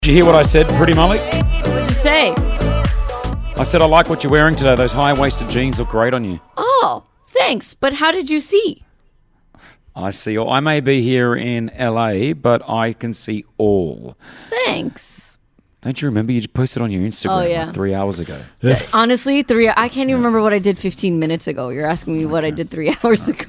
Did you hear what I said, Pretty Malik? What'd you say? I said I like what you're wearing today. Those high-waisted jeans look great on you. Oh, thanks. But how did you see? I see. I may be here in LA, but I can see all. Thanks. Don't you remember you posted on your Instagram like 3 hours ago? Honestly, I can't even remember what I did 15 minutes ago. You're asking me what I did 3 hours ago.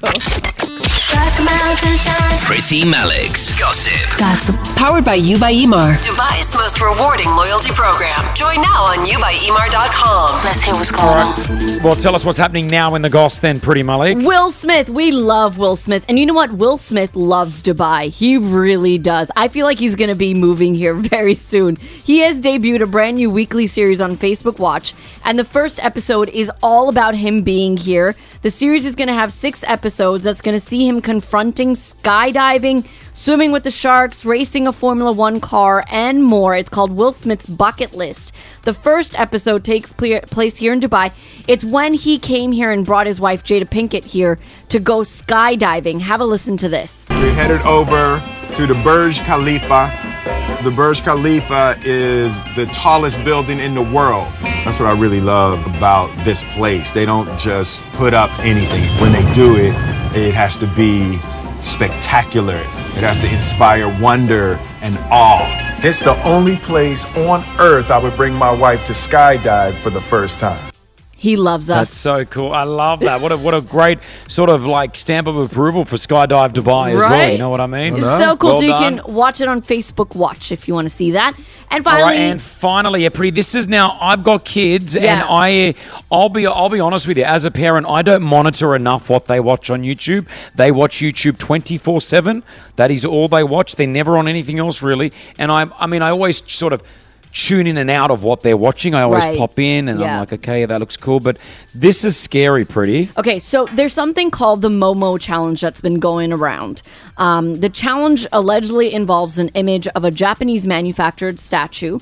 Pretty Malik's Gossip. Powered by You by Emar. Dubai's most rewarding loyalty program. Join now on youbyemar.com. Let's hear what's going on. Well, tell us what's happening now in the Goss then, Pretty Malik. Will Smith. We love Will Smith. And you know what? Will Smith loves Dubai. He really does. I feel like he's going to be moving here very soon. He has debuted a brand new weekly series on Facebook Watch. And the first episode is all about him being here. The series is going to have 6 episodes that's going to see him confronting skydiving, swimming with the sharks, racing a Formula One car, and more. It's called Will Smith's Bucket List. The first episode takes place here in Dubai. It's when he came here and brought his wife, Jada Pinkett, here to go skydiving. Have a listen to this. We're headed over to the Burj Khalifa. The Burj Khalifa is the tallest building in the world. That's what I really love about this place. They don't just put up anything. When they do it, it has to be spectacular. It has to inspire wonder and awe. It's the only place on earth I would bring my wife to skydive for the first time. He loves us. That's so cool. I love that. What a great sort of like stamp of approval for Skydive Dubai as well. You know what I mean? It's so cool. Well so you can watch it on Facebook Watch if you want to see that. And finally, Pretty, this is now I've got kids and I'll be honest with you. As a parent, I don't monitor enough what they watch on YouTube. They watch YouTube 24/7. That is all they watch. They're never on anything else really. And I always sort of tune in and out of what they're watching. I always pop in and I'm like, okay, that looks cool. But this is scary, Pretty. Okay, so there's something called the Momo Challenge that's been going around. The challenge allegedly involves an image of a Japanese manufactured statue.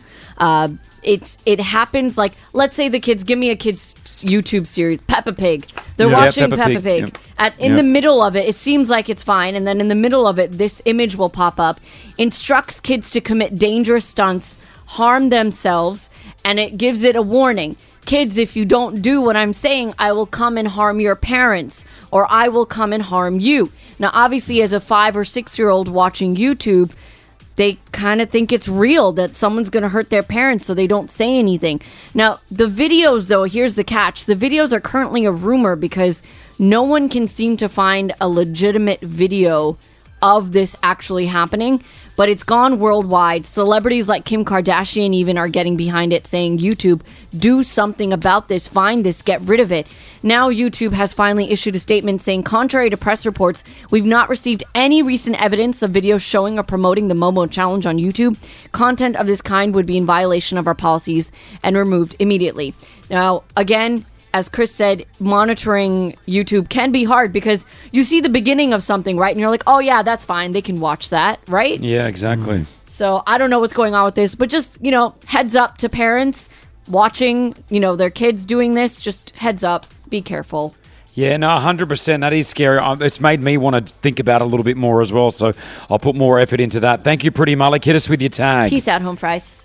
It happens like, let's say give me a kid's YouTube series, Peppa Pig. They're watching Peppa Pig. Yep. In the middle of it seems like it's fine. And then in the middle of it, this image will pop up, instructs kids to commit dangerous stunts, harm themselves, and it gives it a warning. Kids, if you don't do what I'm saying, I will come and harm your parents, or I will come and harm you. Now, obviously, as a 5 or 6-year-old watching YouTube, they kind of think it's real that someone's going to hurt their parents, so they don't say anything. Now, the videos, though, here's the catch. The videos are currently a rumor because no one can seem to find a legitimate video of this actually happening, but it's gone worldwide. Celebrities like Kim Kardashian even are getting behind it, saying, YouTube, do something about this, find this, get rid of it. Now YouTube has finally issued a statement saying, contrary to press reports, we've not received any recent evidence of videos showing or promoting the Momo Challenge on YouTube. Content of this kind would be in violation of our policies and removed immediately. Now, again, as Chris said, monitoring YouTube can be hard because you see the beginning of something, right? And you're like, oh, yeah, that's fine. They can watch that, right? Yeah, exactly. So I don't know what's going on with this, but just, heads up to parents watching, their kids doing this. Just heads up. Be careful. Yeah, no, 100%. That is scary. It's made me want to think about it a little bit more as well. So I'll put more effort into that. Thank you, Pretty Malik. Hit us with your tag. Peace out, home fries.